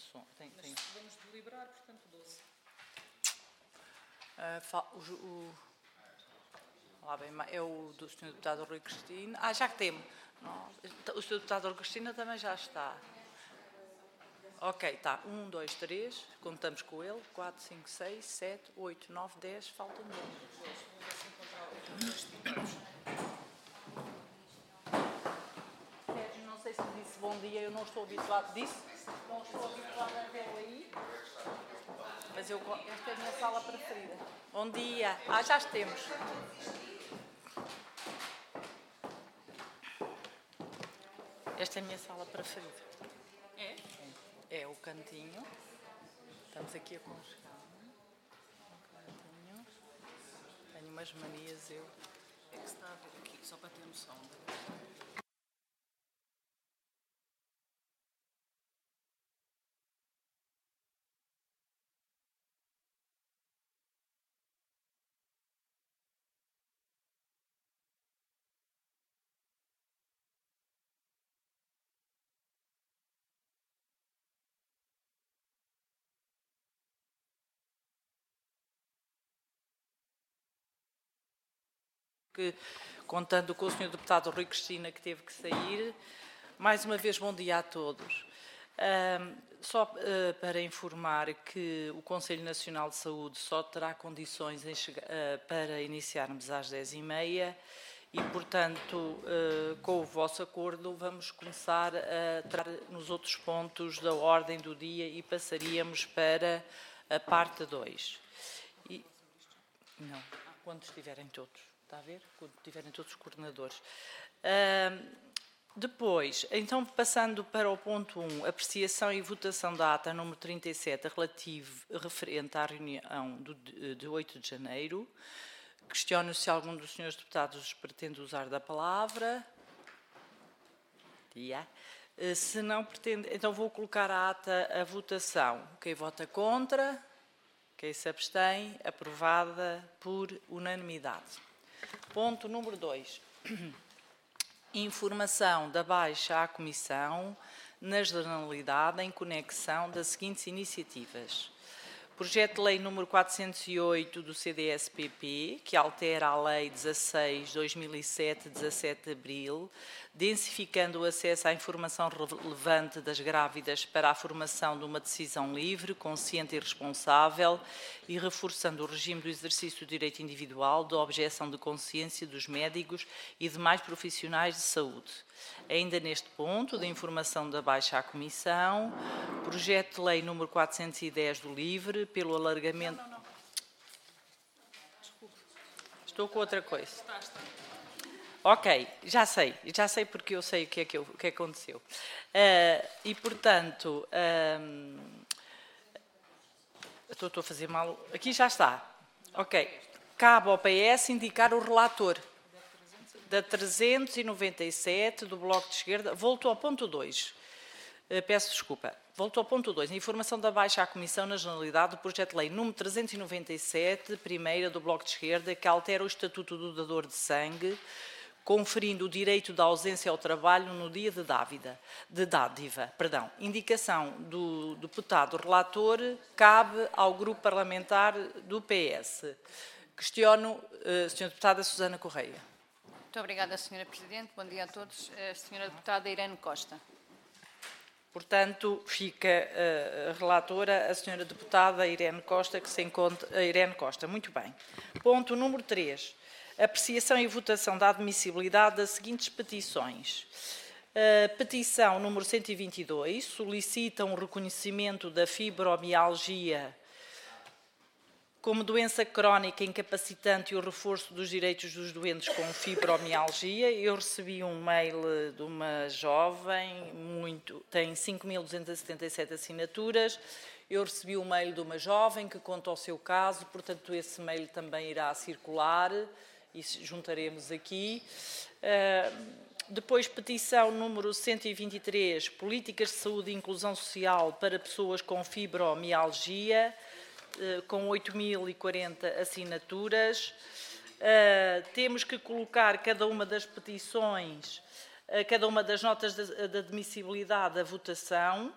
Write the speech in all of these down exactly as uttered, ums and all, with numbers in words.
som. Tem, Mas tem... vamos deliberar, portanto, doze. Uh, o, o, lá bem, é o do senhor Deputado Rui Cristina. Ah, já que temos. Não, o senhor Deputado Rui Cristina também já está. Ok, está. um, dois, três. Contamos com ele. quatro, cinco, seis, sete, oito, nove, dez. Faltam dois. Sérgio, não sei se me disse bom dia. Eu não estou habituado disso. Não estou habituado a vê-lo aí. Mas eu, esta é a minha sala preferida. Bom dia. Ah, já temos. Esta é a minha sala preferida. É? É, é o cantinho. Estamos aqui a conjugar. Cantinho. Tenho umas manias, eu. É que se está a ver aqui, só para ter noção. Que, contando com o senhor Deputado Rui Cristina, que teve que sair. Mais uma vez, bom dia a todos. Um, só uh, para informar que o Conselho Nacional de Saúde só terá condições em chegar, uh, para iniciarmos às dez e meia e, portanto, uh, com o vosso acordo, vamos começar a entrar nos outros pontos da ordem do dia e passaríamos para a parte dois. E, não, quando estiverem todos. Está a ver? Quando tiverem todos os coordenadores. Uh, depois, então, passando para o ponto um, apreciação e votação da ata número trinta e sete, relativo, referente à reunião do, de oito de janeiro. Questiono se algum dos senhores deputados pretende usar da palavra. Yeah. Uh, se não pretende, então vou colocar a ata à votação. Quem vota contra? Quem se abstém? Aprovada por unanimidade. Ponto número dois. Informação da baixa à Comissão, na generalidade, em conexão das seguintes iniciativas. Projeto de Lei número quatrocentos e oito do C D S P P, que altera a Lei dezasseis barra dois mil e sete, dezassete de abril, densificando o acesso à informação relevante das grávidas para a formação de uma decisão livre, consciente e responsável e reforçando o regime do exercício do direito individual, da objeção de consciência dos médicos e demais profissionais de saúde. Ainda neste ponto, da informação da baixa à Comissão, projeto de lei número quatrocentos e dez do LIVRE, pelo alargamento... Não, não, não. Desculpe. Estou com outra coisa. Está, está. Ok, já sei, já sei porque eu sei o que é que, eu, o que aconteceu. Uh, e, portanto, um, estou, estou a fazer mal... Aqui já está. Ok. Cabe ao P S indicar o relator. Da trezentos e noventa e sete, do Bloco de Esquerda, voltou ao ponto dois. Peço desculpa. Voltou ao ponto dois. A informação da baixa à Comissão na generalidade do projeto de lei número trezentos e noventa e sete, primeira do Bloco de Esquerda, que altera o Estatuto do Dador de Sangue, conferindo o direito da ausência ao trabalho no dia de dádiva. De dádiva perdão. Indicação do deputado relator cabe ao grupo parlamentar do P S. Questiono a senhora deputada Susana Correia. Muito obrigada, senhora Presidente. Bom dia a todos. A senhora deputada Irene Costa. Portanto, fica a relatora, a senhora deputada Irene Costa, que se encontra... A Irene Costa, muito bem. Ponto número três. Apreciação e votação da admissibilidade das seguintes petições. A petição número cento e vinte e dois solicita um reconhecimento da fibromialgia como doença crónica incapacitante e o reforço dos direitos dos doentes com fibromialgia. Eu recebi um mail de uma jovem, muito, tem cinco mil duzentas e setenta e sete assinaturas. Eu recebi um mail de uma jovem que conta o seu caso, portanto, esse mail também irá circular e juntaremos aqui. Uh, depois, petição número cento e vinte e três, Políticas de Saúde e Inclusão Social para pessoas com fibromialgia, com oito mil e quarenta assinaturas. Uh, temos que colocar cada uma das petições, uh, cada uma das notas de, de admissibilidade à votação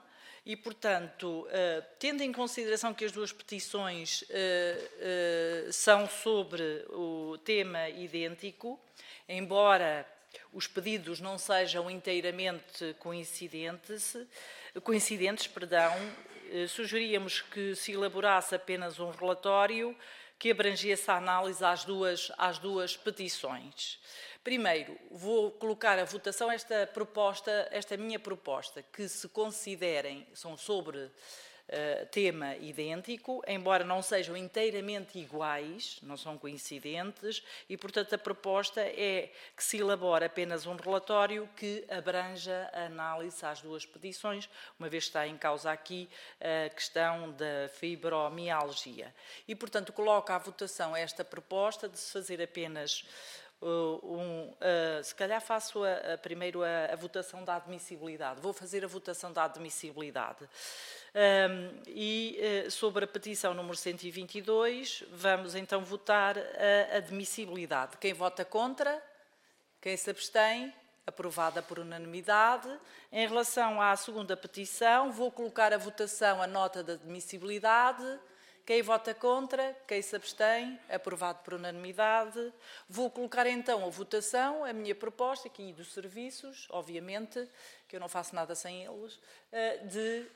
e, portanto, tendo em consideração que as duas petições são sobre o tema idêntico, embora os pedidos não sejam inteiramente coincidentes, coincidentes, perdão, sugeríamos que se elaborasse apenas um relatório que abrangesse a análise às duas, às duas petições. Primeiro, vou colocar à votação esta proposta, esta minha proposta, que se considerem, são sobre uh, tema idêntico, embora não sejam inteiramente iguais, não são coincidentes, e, portanto, a proposta é que se elabore apenas um relatório que abranja a análise às duas petições, uma vez que está em causa aqui a questão da fibromialgia. E, portanto, coloco à votação esta proposta de se fazer apenas Uh, um, uh, se calhar faço a, a, primeiro a, a votação da admissibilidade. Vou fazer a votação da admissibilidade. Um, e uh, sobre a petição número cento e vinte e dois, vamos então votar a admissibilidade. Quem vota contra? Quem se abstém? Aprovada por unanimidade. Em relação à segunda petição, vou colocar a votação a nota de admissibilidade. Quem vota contra? Quem se abstém? Aprovado por unanimidade. Vou colocar então a votação, a minha proposta, aqui dos serviços, obviamente, que eu não faço nada sem eles, de,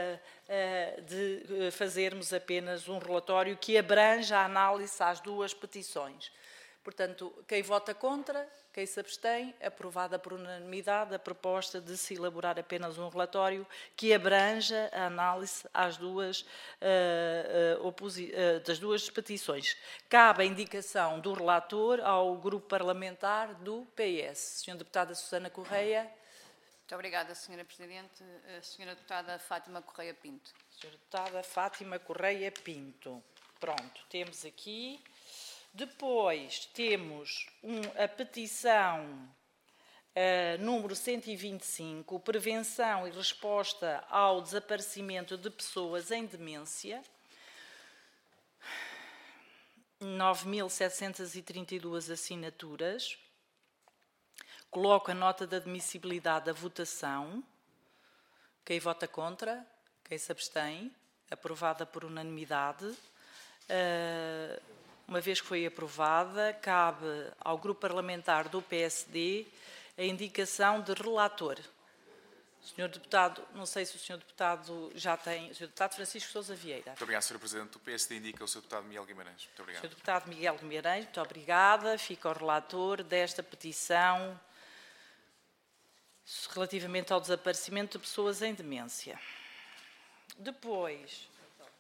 de fazermos apenas um relatório que abranja a análise às duas petições. Portanto, quem vota contra, quem se abstém, aprovada por unanimidade a proposta de se elaborar apenas um relatório que abranja a análise às duas, uh, uh, uh, das duas petições. Cabe a indicação do relator ao grupo parlamentar do P S. senhora Deputada Susana Correia. Muito obrigada, senhora Presidente. A senhora Deputada Fátima Correia Pinto. senhora Deputada Fátima Correia Pinto. Pronto, temos aqui. Depois temos um, a petição uh, número cento e vinte e cinco, Prevenção e Resposta ao Desaparecimento de Pessoas em Demência, nove mil setecentas e trinta e duas assinaturas. Coloco a nota de admissibilidade à votação. Quem vota contra? Quem se abstém? Aprovada por unanimidade. Uh, Uma vez que foi aprovada, cabe ao grupo parlamentar do P S D a indicação de relator. senhor Deputado, não sei se o senhor Deputado já tem... senhor Deputado Francisco Sousa Vieira. Muito obrigado, senhora Presidente. O P S D indica o senhor Deputado Miguel Guimarães. Muito obrigado. senhor Deputado Miguel Guimarães, muito obrigada. Fica o relator desta petição relativamente ao desaparecimento de pessoas em demência. Depois...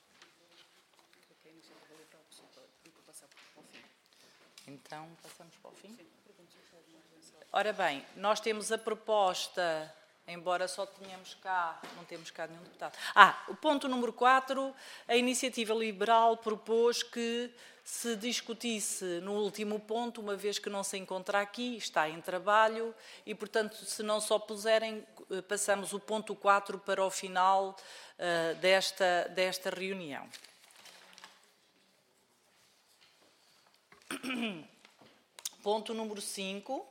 Então, passamos para o fim? Ora bem, nós temos a proposta, embora só tenhamos cá, não temos cá nenhum deputado. Ah, o ponto número quatro, a Iniciativa Liberal propôs que se discutisse no último ponto, uma vez que não se encontra aqui, está em trabalho, e, portanto, se não se opuserem, passamos o ponto quatro para o final uh, desta, desta reunião. Ponto número cinco.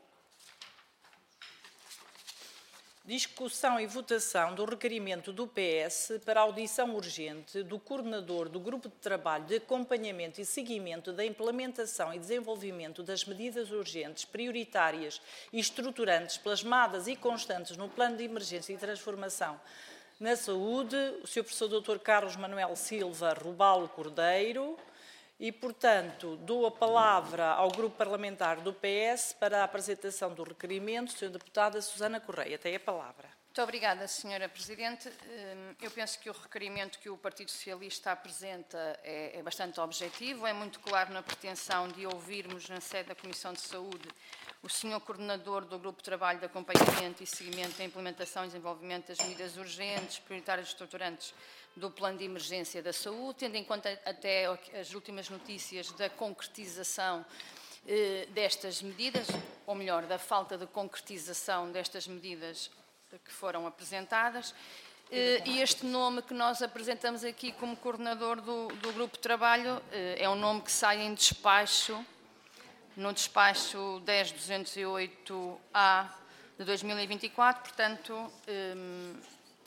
Discussão e votação do requerimento do P S para audição urgente do coordenador do Grupo de Trabalho de Acompanhamento e Seguimento da Implementação e Desenvolvimento das Medidas Urgentes, Prioritárias e Estruturantes plasmadas e constantes no Plano de Emergência e Transformação na Saúde, o senhor professor doutor Carlos Manuel Silva Rubalo Cordeiro. E, portanto, dou a palavra ao Grupo Parlamentar do P S para a apresentação do requerimento. senhora Deputada Susana Correia, tem a palavra. Muito obrigada, senhora Presidente. Eu penso que o requerimento que o Partido Socialista apresenta é, é bastante objetivo, é muito claro na pretensão de ouvirmos na sede da Comissão de Saúde o senhor Coordenador do Grupo de Trabalho de Acompanhamento e Seguimento da Implementação e Desenvolvimento das Medidas Urgentes, Prioritárias e Estruturantes do Plano de Emergência da Saúde, tendo em conta até as últimas notícias da concretização eh, destas medidas, ou melhor, da falta de concretização destas medidas que foram apresentadas, eh, e este nome que nós apresentamos aqui como coordenador do, do Grupo de Trabalho eh, é um nome que sai em despacho, no despacho dez duzentos e oito A de dois mil e vinte e quatro, portanto, eh,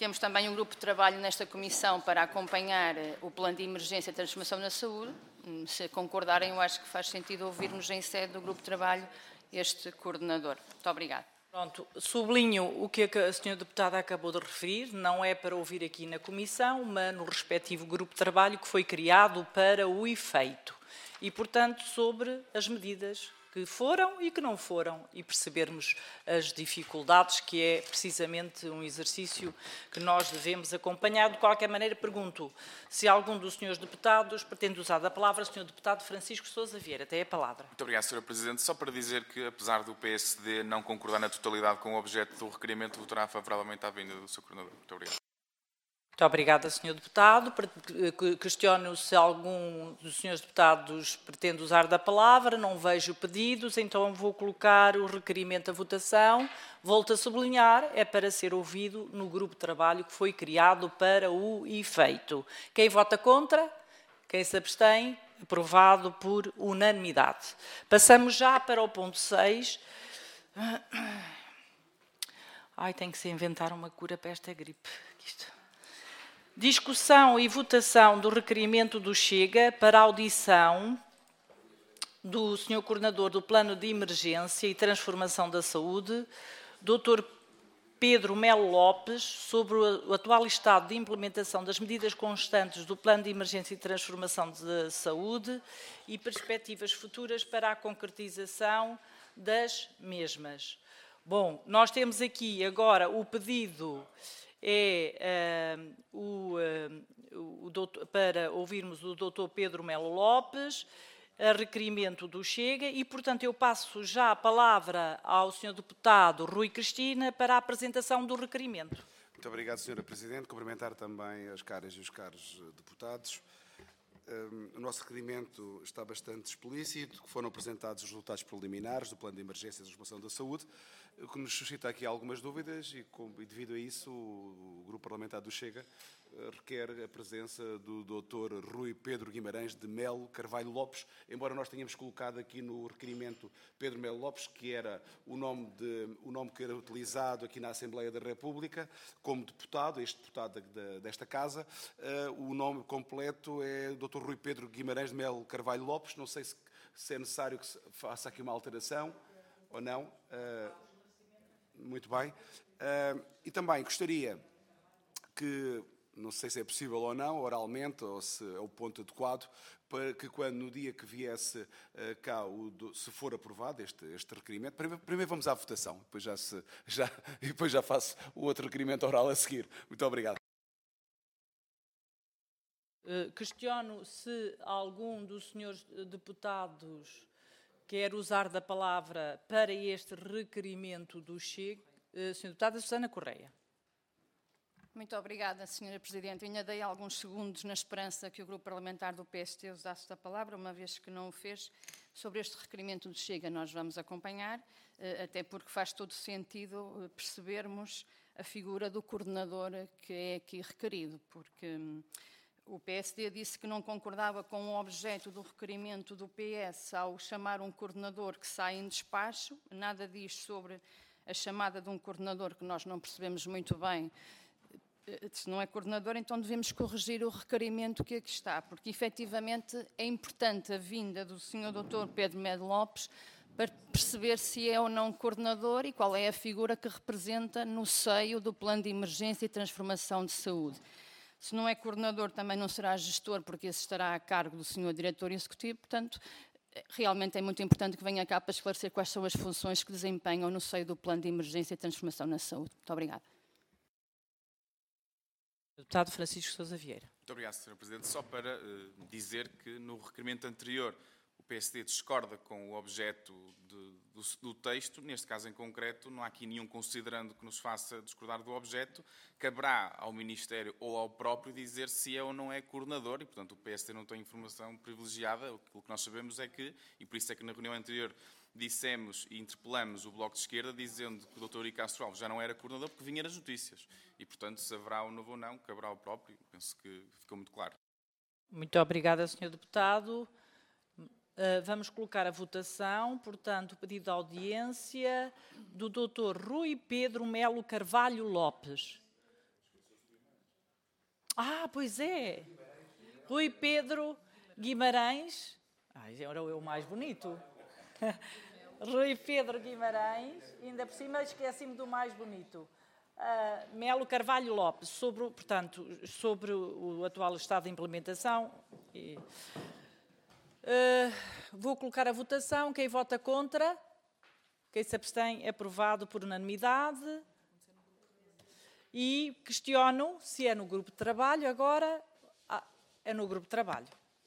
Temos também um grupo de trabalho nesta comissão para acompanhar o plano de emergência e transformação na saúde. Se concordarem, eu acho que faz sentido ouvirmos em sede do grupo de trabalho este coordenador. Muito obrigada. Pronto, sublinho o que a senhora deputada acabou de referir, não é para ouvir aqui na comissão, mas no respectivo grupo de trabalho que foi criado para o efeito. E, portanto, sobre as medidas que foram e que não foram, e percebermos as dificuldades, que é precisamente um exercício que nós devemos acompanhar. De qualquer maneira, pergunto se algum dos senhores deputados pretende usar a palavra. senhor Deputado Francisco Sousa Vieira, tem a palavra. Muito obrigado, senhora Presidente. Só para dizer que, apesar do P S D não concordar na totalidade com o objeto do requerimento, votará favoravelmente à vinda do seu coordenador. Muito obrigado. Muito obrigada, senhor Deputado. Questiono se algum dos senhores deputados pretende usar da palavra. Não vejo pedidos, então vou colocar o requerimento à votação. Volto a sublinhar, é para ser ouvido no grupo de trabalho que foi criado para o efeito. Quem vota contra? Quem se abstém? Aprovado por unanimidade. Passamos já para o ponto seis. Ai, tem que se inventar uma cura para esta gripe. Isto... Discussão e votação do requerimento do Chega para a audição do senhor Coordenador do Plano de Emergência e Transformação da Saúde, doutor Pedro Melo Lopes, sobre o atual estado de implementação das medidas constantes do Plano de Emergência e Transformação da Saúde e perspectivas futuras para a concretização das mesmas. Bom, nós temos aqui agora o pedido... é uh, o, uh, o doutor, para ouvirmos o doutor Pedro Melo Lopes, a requerimento do Chega, e, portanto, eu passo já a palavra ao senhor deputado Rui Cristina para a apresentação do requerimento. Muito obrigado, senhora Presidente. Cumprimentar também as caras e os caros deputados. Um, o nosso requerimento está bastante explícito, que foram apresentados os resultados preliminares do Plano de Emergência e Transformação da Saúde, o que nos suscita aqui algumas dúvidas e, com, e devido a isso, o, o Grupo Parlamentar do Chega uh, requer a presença do doutor Rui Pedro Guimarães de Melo Carvalho Lopes, embora nós tenhamos colocado aqui no requerimento Pedro Melo Lopes, que era o nome, de, o nome que era utilizado aqui na Assembleia da República como deputado, este deputado da, desta Casa. Uh, o nome completo é doutor Rui Pedro Guimarães de Melo Carvalho Lopes. Não sei se, se é necessário que se faça aqui uma alteração ou não. Uh, Muito bem. Uh, e também gostaria que, não sei se é possível ou não, oralmente, ou se é o ponto adequado, para que quando no dia que viesse uh, cá, o, do, se for aprovado este, este requerimento, primeiro, primeiro vamos à votação, depois já, se, já, e depois já faço o outro requerimento oral a seguir. Muito obrigado. Uh, questiono se algum dos senhores deputados quer usar da palavra para este requerimento do Chega. Uh, senhora Deputada Susana Correia. Muito obrigada, senhora Presidente. Eu ainda dei alguns segundos na esperança que o Grupo Parlamentar do P S D usasse da palavra, uma vez que não o fez. Sobre este requerimento do Chega nós vamos acompanhar, uh, até porque faz todo sentido uh, percebermos a figura do coordenador que é aqui requerido, porque... Um, O P S D disse que não concordava com o objeto do requerimento do P S ao chamar um coordenador que sai em despacho. Nada diz sobre a chamada de um coordenador que nós não percebemos muito bem. Se não é coordenador, então devemos corrigir o requerimento que aqui está, porque efetivamente é importante a vinda do senhor doutor Pedro Melo Lopes para perceber se é ou não coordenador e qual é a figura que representa no seio do Plano de Emergência e Transformação de Saúde. Se não é coordenador, também não será gestor, porque esse estará a cargo do senhor diretor executivo. Portanto, realmente é muito importante que venha cá para esclarecer quais são as funções que desempenham no seio do Plano de Emergência e Transformação na Saúde. Muito obrigada. Deputado Francisco Sousa Vieira. Muito obrigado, senhora Presidente. Só para uh, dizer que no requerimento anterior o P S D discorda com o objeto de, do, do texto. Neste caso em concreto, não há aqui nenhum considerando que nos faça discordar do objeto. Caberá ao Ministério ou ao próprio dizer se é ou não é coordenador e, portanto, o P S D não tem informação privilegiada. O que nós sabemos é que, e por isso é que na reunião anterior dissemos e interpelamos o Bloco de Esquerda dizendo que o doutor I. Castro Alves já não era coordenador porque vinha nas notícias. E, portanto, se haverá o novo ou não, caberá ao próprio. Penso que ficou muito claro. Muito obrigada, senhor Deputado. Uh, vamos colocar a votação, portanto, o pedido de audiência do doutor Rui Pedro Melo Carvalho Lopes. Ah, pois é. Rui Pedro Guimarães. Ai, era o mais bonito. Rui Pedro Guimarães. Ainda por cima esqueci-me do mais bonito. Uh, Melo Carvalho Lopes, sobre, portanto, sobre o atual estado de implementação. E, uh, vou colocar a votação. Quem vota contra? Quem se abstém? Aprovado por unanimidade. E questiono se é no grupo de trabalho agora. Ah, é no grupo de trabalho.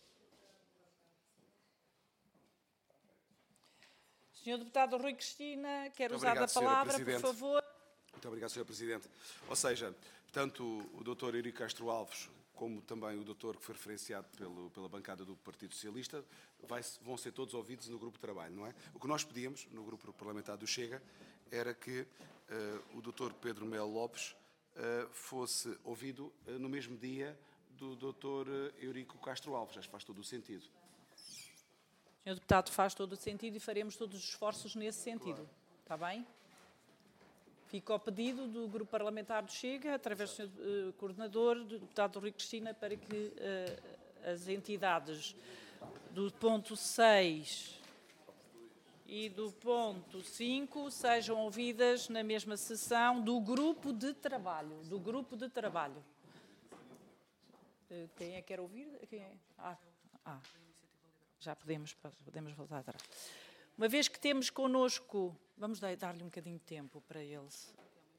senhor Deputado Rui Cristina, quer Muito usar obrigado, da palavra, por Presidente. favor. Muito obrigado, senhor Presidente. Ou seja, tanto o doutor Eurico Castro Alves, como também o doutor que foi referenciado pelo, pela bancada do Partido Socialista, vai, vão ser todos ouvidos no grupo de trabalho, não é? O que nós pedíamos, no grupo parlamentar do Chega, era que uh, o doutor Pedro Melo Lopes uh, fosse ouvido uh, no mesmo dia do doutor Eurico Castro Alves. Acho que faz todo o sentido. senhor Deputado, faz todo o sentido e faremos todos os esforços nesse sentido. Está bem? Fico ao pedido do Grupo Parlamentar do Chega, através do senhor uh, Coordenador, do Deputado Rui Cristina, para que uh, as entidades do ponto seis e do ponto cinco sejam ouvidas na mesma sessão do Grupo de Trabalho. Do Grupo de Trabalho. Uh, quem é que quer ouvir? Quem é? Ah, ah. Já podemos, podemos voltar atrás. Uma vez que temos connosco, vamos dar-lhe um bocadinho de tempo para eles.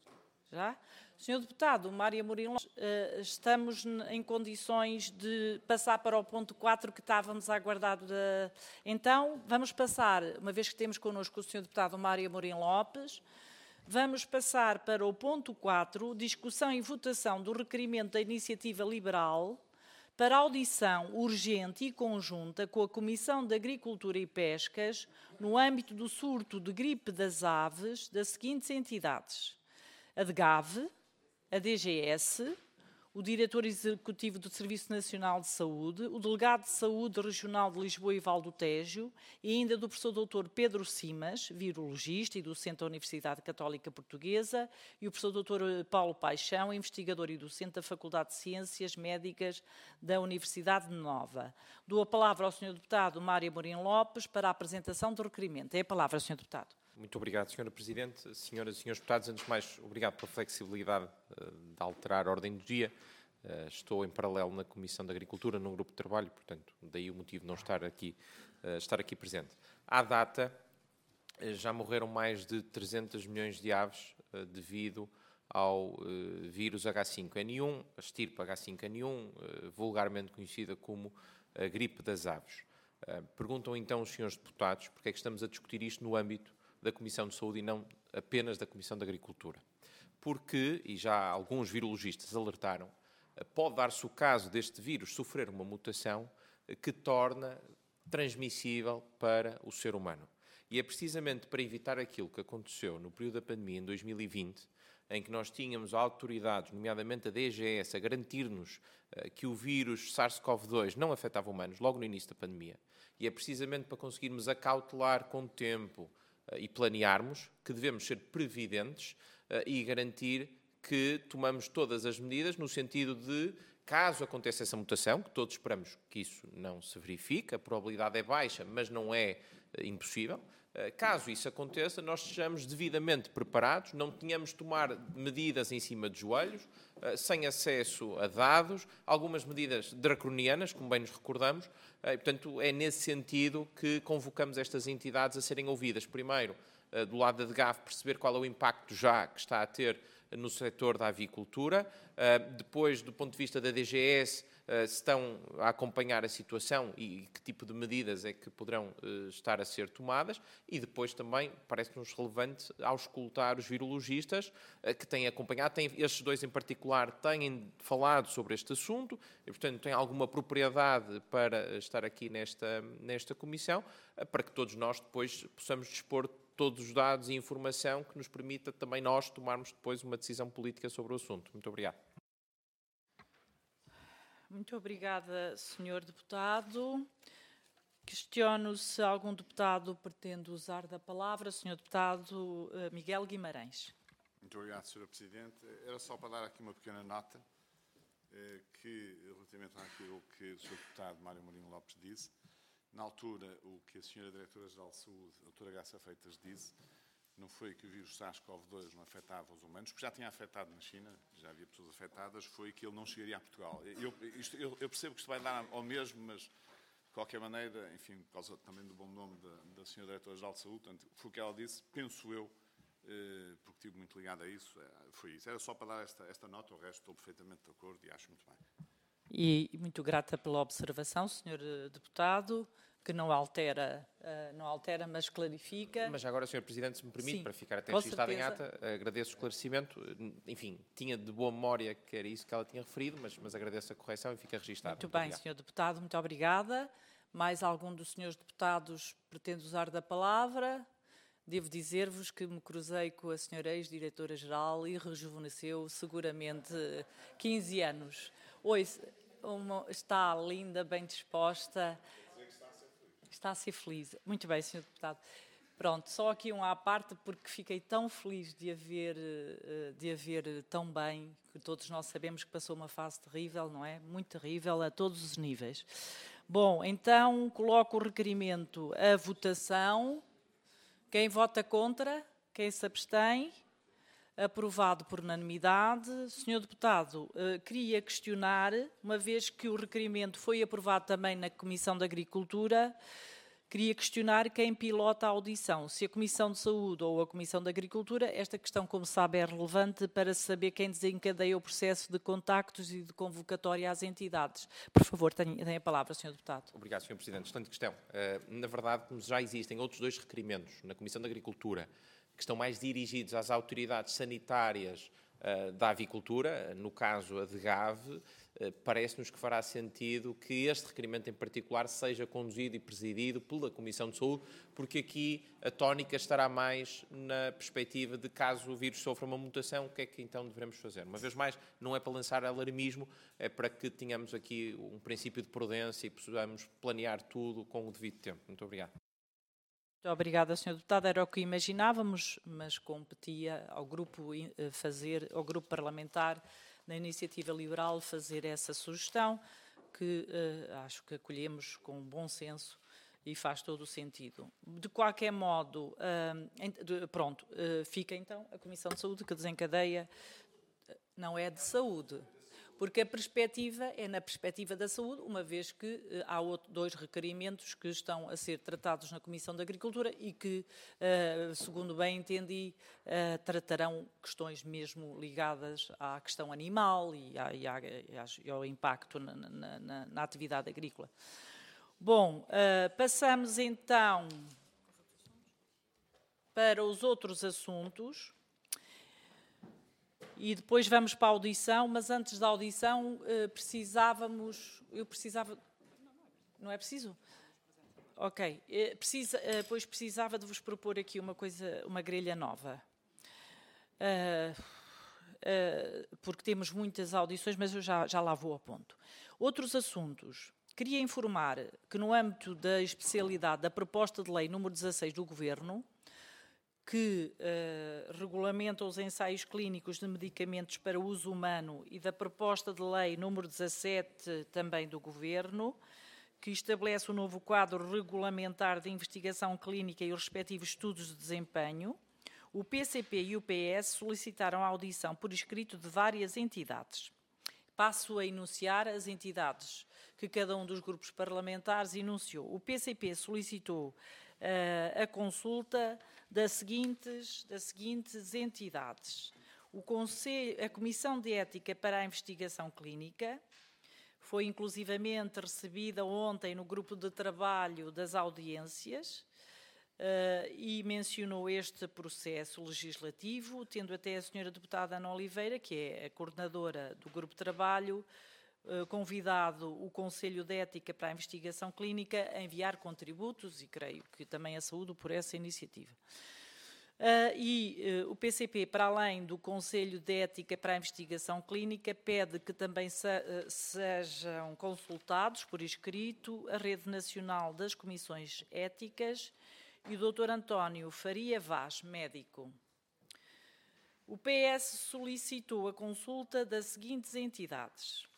Já? senhor Deputado, Mário Amorim, estamos em condições de passar para o ponto quatro que estávamos a aguardar. De... Então, vamos passar, uma vez que temos connosco o senhor Deputado Mário Amorim Lopes, vamos passar para o ponto quatro, discussão e votação do requerimento da Iniciativa Liberal para audição urgente e conjunta com a Comissão de Agricultura e Pescas no âmbito do surto de gripe das aves das seguintes entidades: a DGAV, a D G S, o Diretor Executivo do Serviço Nacional de Saúde, o Delegado de Saúde Regional de Lisboa e Val do Tejo e ainda do professor doutor Pedro Simas, virologista e docente da Universidade Católica Portuguesa, e o professor doutor Paulo Paixão, investigador e docente da Faculdade de Ciências Médicas da Universidade Nova. Dou a palavra ao senhor Deputado Mário Amorim Lopes para a apresentação do requerimento. É a palavra, senhor Deputado. Muito obrigado, senhora Presidente. Senhoras e senhores deputados, antes de mais, obrigado pela flexibilidade uh, de alterar a ordem do dia. Uh, estou em paralelo na Comissão de Agricultura, num grupo de trabalho, portanto, daí o motivo de não estar aqui, uh, estar aqui presente. À data, uh, já morreram mais de trezentos milhões de aves uh, devido ao uh, vírus agá cinco ene um, a estirpe agá cinco ene um, uh, vulgarmente conhecida como a gripe das aves. Uh, perguntam então os senhores deputados porque é que estamos a discutir isto no âmbito da Comissão de Saúde e não apenas da Comissão de Agricultura. Porque, e já alguns virologistas alertaram, pode dar-se o caso deste vírus sofrer uma mutação que torna transmissível para o ser humano. E é precisamente para evitar aquilo que aconteceu no período da pandemia, em dois mil e vinte, em que nós tínhamos autoridades, nomeadamente a D G S, a garantir-nos uh, que o vírus SARS-CoV dois não afetava humanos logo no início da pandemia. E é precisamente para conseguirmos acautelar com tempo e planearmos, que devemos ser previdentes uh, e garantir que tomamos todas as medidas no sentido de, caso aconteça essa mutação, que todos esperamos que isso não se verifique, a probabilidade é baixa, mas não é uh, impossível, uh, caso isso aconteça, nós sejamos devidamente preparados, não tenhamos de tomar medidas em cima de joelhos, uh, sem acesso a dados, algumas medidas draconianas, como bem nos recordamos. E, portanto, é nesse sentido que convocamos estas entidades a serem ouvidas. Primeiro, do lado da DGAV, perceber qual é o impacto já que está a ter no setor da avicultura. Depois, do ponto de vista da D G S, se estão a acompanhar a situação e que tipo de medidas é que poderão estar a ser tomadas. E depois também, parece-nos relevante, auscultar os virologistas que têm acompanhado. Têm, estes dois em particular têm falado sobre este assunto e, portanto, têm alguma propriedade para estar aqui nesta, nesta comissão, para que todos nós depois possamos dispor todos os dados e informação que nos permita também nós tomarmos depois uma decisão política sobre o assunto. Muito obrigado. Muito obrigada, senhor Deputado. Questiono se algum deputado pretende usar da palavra. senhor Deputado Miguel Guimarães. Muito obrigado, senhora Presidente. Era só para dar aqui uma pequena nota. que, relativamente àquilo que o senhor Deputado Mário Mourinho Lopes disse, na altura, o que a senhora Diretora-Geral de Saúde, a doutora Graça Freitas, disse, não foi que o vírus SARS-C o V dois não afetava os humanos, porque já tinha afetado na China, já havia pessoas afetadas, foi que ele não chegaria a Portugal. Eu, isto, eu, eu percebo que isto vai dar ao mesmo, mas, de qualquer maneira, enfim, por causa também do bom nome da, da senhora Diretora-Geral de Saúde, portanto, foi o que ela disse, penso eu, eh, porque estive muito ligado a isso, foi isso. Era só para dar esta, esta nota, o resto estou perfeitamente de acordo e acho muito bem. E muito grata pela observação, senhor Deputado, que não altera, uh, não altera, mas clarifica. Mas agora, senhor Presidente, se me permite, Sim, para ficar até com registado em certeza. ata, agradeço o esclarecimento. Enfim, tinha de boa memória que era isso que ela tinha referido, mas, mas agradeço a correção e fica registado. Muito bem, obrigado. senhor Deputado, muito obrigada. Mais algum dos senhores deputados pretende usar da palavra? Devo dizer-vos que me cruzei com a senhora ex-diretora-geral e rejuvenesceu seguramente quinze anos. Oi, uma, está linda, bem disposta. Está a ser feliz. Muito bem, senhor Deputado. Pronto, só aqui um à parte, porque fiquei tão feliz de a ver, de a ver tão bem, que todos nós sabemos que passou uma fase terrível, não é? Muito terrível, a todos os níveis. Bom, então, coloco o requerimento à votação. Quem vota contra? Quem se abstém? Aprovado por unanimidade. senhor Deputado, eh, queria questionar, uma vez que o requerimento foi aprovado também na Comissão de Agricultura, queria questionar quem pilota a audição, se a Comissão de Saúde ou a Comissão de Agricultura. Esta questão, como sabe, é relevante para saber quem desencadeia o processo de contactos e de convocatória às entidades. Por favor, tenha a palavra, senhor Deputado. Obrigado, senhor Presidente. Excelente questão. Uh, na verdade, como já existem outros dois requerimentos na Comissão de Agricultura, que estão mais dirigidos às autoridades sanitárias uh, da avicultura, no caso a D G A V, uh, parece-nos que fará sentido que este requerimento em particular seja conduzido e presidido pela Comissão de Saúde, porque aqui a tónica estará mais na perspectiva de caso o vírus sofra uma mutação, o que é que então devemos fazer? Uma vez mais, não é para lançar alarmismo, é para que tenhamos aqui um princípio de prudência e possamos planear tudo com o devido tempo. Muito obrigado. Muito obrigada, senhor Deputado. Era o que imaginávamos, mas competia ao grupo fazer, ao grupo parlamentar da Iniciativa Liberal fazer essa sugestão, que uh, acho que acolhemos com bom senso e faz todo o sentido. De qualquer modo, uh, de, pronto, uh, fica então a Comissão de Saúde que desencadeia, não é de saúde, porque a perspectiva é na perspectiva da saúde, uma vez que uh, há outro, dois requerimentos que estão a ser tratados na Comissão de Agricultura e que, uh, segundo bem entendi, uh, tratarão questões mesmo ligadas à questão animal e, à, e, à, e ao impacto na, na, na, na atividade agrícola. Bom, uh, passamos então para os outros assuntos. E depois vamos para a audição, mas antes da audição eh, precisávamos... Eu precisava... Não é preciso? Ok. Eh, precisa, eh, pois precisava de vos propor aqui uma coisa, uma grelha nova. Uh, uh, porque temos muitas audições, mas eu já, já lá vou ao ponto. Outros assuntos. Queria informar que no âmbito da especialidade da proposta de lei número dezasseis do Governo, que uh, regulamenta os ensaios clínicos de medicamentos para uso humano, e da proposta de lei número dezassete, também do Governo, que estabelece o novo quadro regulamentar de investigação clínica e os respectivos estudos de desempenho, o P C P e o P S solicitaram a audição por escrito de várias entidades. Passo a enunciar as entidades que cada um dos grupos parlamentares enunciou. O P C P solicitou uh, a consulta das seguintes, das seguintes entidades. O Conselho, a Comissão de Ética para a Investigação Clínica foi inclusivamente recebida ontem no grupo de trabalho das audiências uh, e mencionou este processo legislativo, tendo até a senhora deputada Ana Oliveira, que é a coordenadora do grupo de trabalho, convidado o Conselho de Ética para a Investigação Clínica a enviar contributos, e creio que também a saúde por essa iniciativa. Uh, e uh, o P C P, para além do Conselho de Ética para a Investigação Clínica, pede que também se, uh, sejam consultados por escrito a Rede Nacional das Comissões Éticas e o doutor António Faria Vaz, médico. O P S solicitou a consulta das seguintes entidades: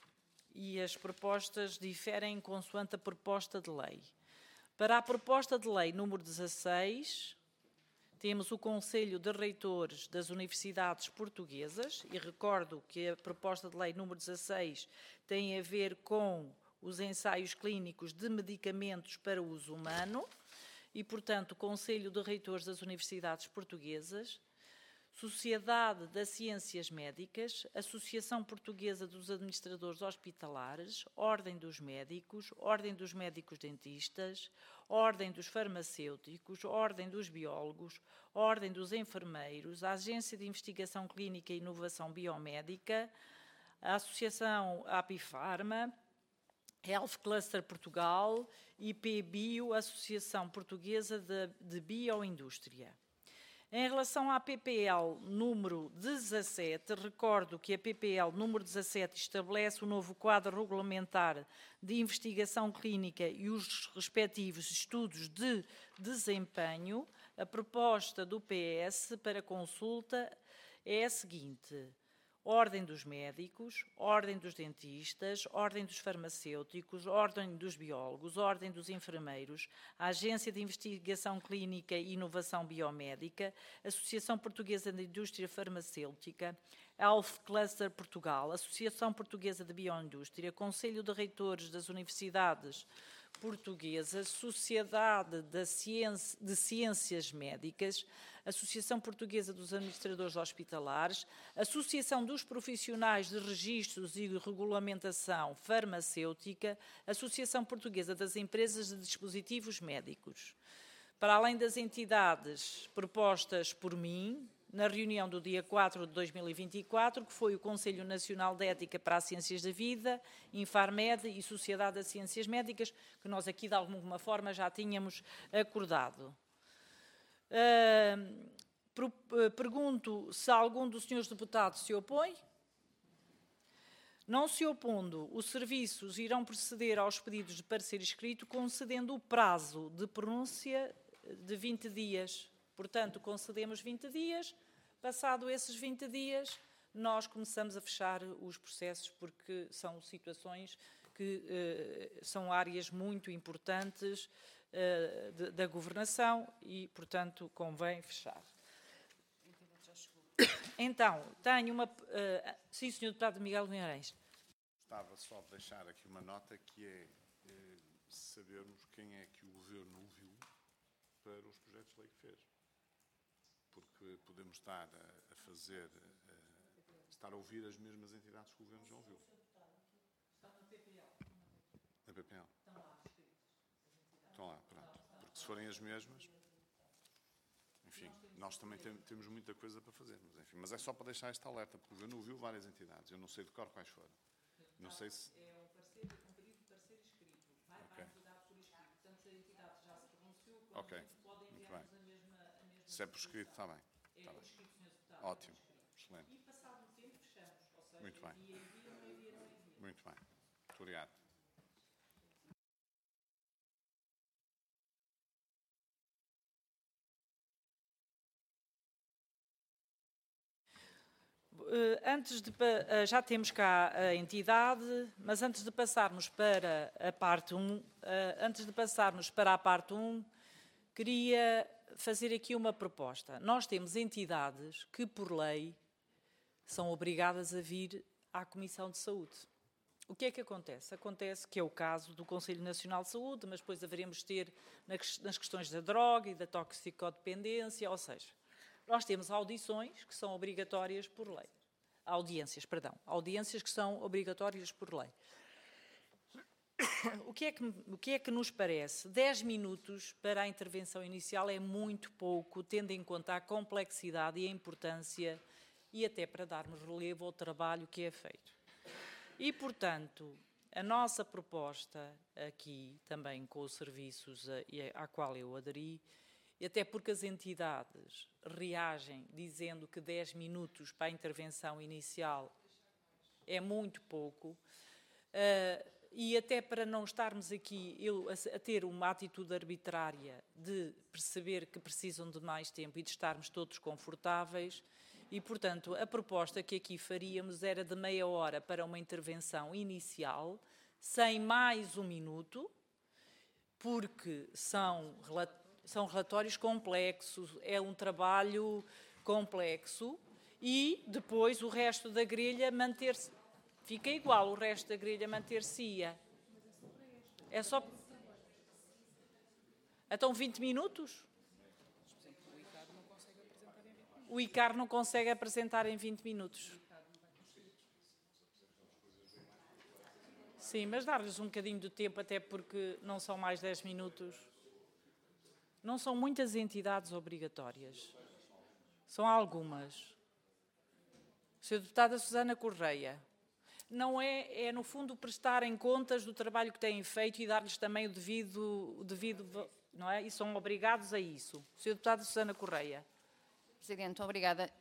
e as propostas diferem consoante a proposta de lei. Para a proposta de lei número dezasseis, temos o Conselho de Reitores das Universidades Portuguesas, e recordo que a proposta de lei número dezasseis tem a ver com os ensaios clínicos de medicamentos para uso humano, e, portanto, o Conselho de Reitores das Universidades Portuguesas, Sociedade das Ciências Médicas, Associação Portuguesa dos Administradores Hospitalares, Ordem dos Médicos, Ordem dos Médicos Dentistas, Ordem dos Farmacêuticos, Ordem dos Biólogos, Ordem dos Enfermeiros, a Agência de Investigação Clínica e Inovação Biomédica, a Associação Apifarma, Health Cluster Portugal, I P Bio, Associação Portuguesa de, de Bioindústria. Em relação à P P L número dezassete, recordo que a P P L número dezassete estabelece o novo quadro regulamentar de investigação clínica e os respectivos estudos de desempenho. A proposta do P S para consulta é a seguinte: Ordem dos Médicos, Ordem dos Dentistas, Ordem dos Farmacêuticos, Ordem dos Biólogos, Ordem dos Enfermeiros, a Agência de Investigação Clínica e Inovação Biomédica, Associação Portuguesa de Indústria Farmacêutica, Health Cluster Portugal, Associação Portuguesa de Bioindústria, Conselho de Reitores das Universidades Portuguesas, Sociedade de Ciências Médicas, Associação Portuguesa dos Administradores Hospitalares, Associação dos Profissionais de Registros e Regulamentação Farmacêutica, Associação Portuguesa das Empresas de Dispositivos Médicos. Para além das entidades propostas por mim, na reunião do dia quatro de dois mil e vinte e quatro, que foi o Conselho Nacional de Ética para as Ciências da Vida, Infarmed e Sociedade das Ciências Médicas, que nós aqui de alguma forma já tínhamos acordado. Uh, pergunto se algum dos senhores deputados se opõe. Não se opondo, os serviços irão proceder aos pedidos de parecer escrito, concedendo o prazo de pronúncia de vinte dias. Portanto, concedemos vinte dias, passado esses vinte dias, nós começamos a fechar os processos, porque são situações que eh, são áreas muito importantes eh, de, da governação e, portanto, convém fechar. Então, tenho uma... Uh, sim, senhor Deputado Miguel Guimarães. Gostava só de deixar aqui uma nota que é, é sabermos quem é que o Governo ouviu para os projetos de lei que fez. Porque podemos estar a, a fazer, a, estar a ouvir as mesmas entidades que o Governo já ouviu. Estão na P P L. Na P P L. Estão lá escritas. Estão lá, pronto. Porque se forem as mesmas... Enfim, nós também tem, temos muita coisa para fazer, mas, enfim, mas é só para deixar esta alerta, porque o Governo ouviu várias entidades, eu não sei de cor quais foram. Não sei se... É um, parecer, um pedido de parecer escrito, vai para a entidade por escrito, portanto se a entidade já se pronunciou, Ok, pode enviar-nos a mesma, a mesma... Se é por escrito, está bem. Está é bem. Escrito, senhor Deputado. Ótimo, excelente. E passado um tempo fechamos, ou seja, Muito bem. envia, envia, não envia, não envia. Muito bem. Muito obrigado. Antes de, já temos cá a entidade, mas antes de passarmos para a parte um, antes de passarmos para a parte um, queria fazer aqui uma proposta. Nós temos entidades que, por lei, são obrigadas a vir à Comissão de Saúde. O que é que acontece? Acontece que é o caso do Conselho Nacional de Saúde, mas depois haveremos de ter nas questões da droga e da toxicodependência, ou seja, nós temos audições que são obrigatórias por lei. Audiências, perdão. Audiências que são obrigatórias por lei. O que é que, o que é que nos parece? Dez minutos para a intervenção inicial é muito pouco, tendo em conta a complexidade e a importância e até para darmos relevo ao trabalho que é feito. E, portanto, a nossa proposta aqui, também com os serviços à qual eu aderi, e até porque as entidades reagem dizendo que dez minutos para a intervenção inicial é muito pouco, uh, e até para não estarmos aqui eu, a, a ter uma atitude arbitrária de perceber que precisam de mais tempo e de estarmos todos confortáveis, E, portanto, a proposta que aqui faríamos era de meia hora para uma intervenção inicial, sem mais um minuto, porque são, são relatórios complexos, é um trabalho complexo, e depois o resto da grelha manter-se, fica igual, o resto da grelha manter-se-ia. É só... Então, vinte minutos? O I C A R não consegue apresentar em vinte minutos. Sim, mas dar-lhes um bocadinho de tempo, até porque não são mais dez minutos. Não são muitas entidades obrigatórias. São algumas. senhora Deputada Susana Correia, não é, é no fundo prestarem contas do trabalho que têm feito e dar-lhes também o devido, o devido, não é? E são obrigados a isso. senhora Deputada Susana Correia. Presidente, obrigada.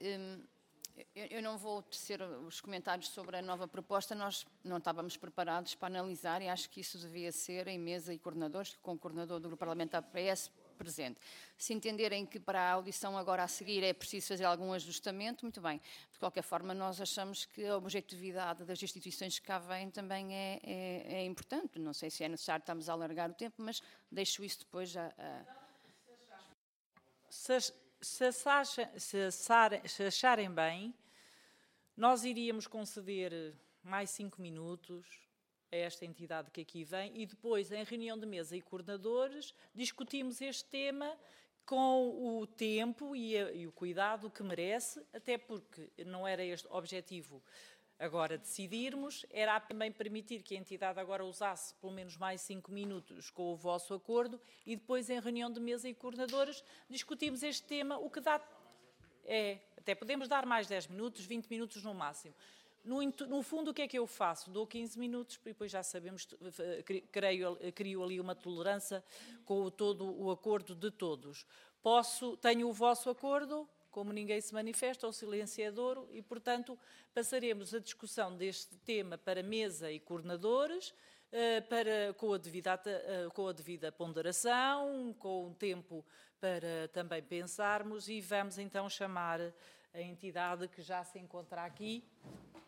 Eu não vou tecer os comentários sobre a nova proposta, nós não estávamos preparados para analisar e acho que isso devia ser em mesa e coordenadores, com o coordenador do Grupo Parlamentar P S presente. Se entenderem que para a audição agora a seguir é preciso fazer algum ajustamento, muito bem. De qualquer forma, nós achamos que a objetividade das instituições que cá vêm também é, é, é importante. Não sei se é necessário, estamos a alargar o tempo, mas deixo isso depois a... a... Se, se, se, se acharem bem, nós iríamos conceder mais cinco minutos a esta entidade que aqui vem e depois, em reunião de mesa e coordenadores, discutimos este tema com o tempo e, a, e o cuidado que merece, até porque não era este o objetivo agora decidirmos, era também permitir que a entidade agora usasse pelo menos mais cinco minutos com o vosso acordo e depois, em reunião de mesa e coordenadores, discutimos este tema, o que dá... É, até podemos dar mais dez minutos, vinte minutos no máximo. No, no fundo, o que é que eu faço? Dou quinze minutos e depois já sabemos, creio, crio ali uma tolerância com o, todo o acordo de todos. Posso, tenho o vosso acordo, como ninguém se manifesta, o silenciador, e, portanto, passaremos a discussão deste tema para mesa e coordenadores, para, com, a devida, com a devida ponderação, com o tempo para também pensarmos, e vamos então chamar a entidade que já se encontra aqui.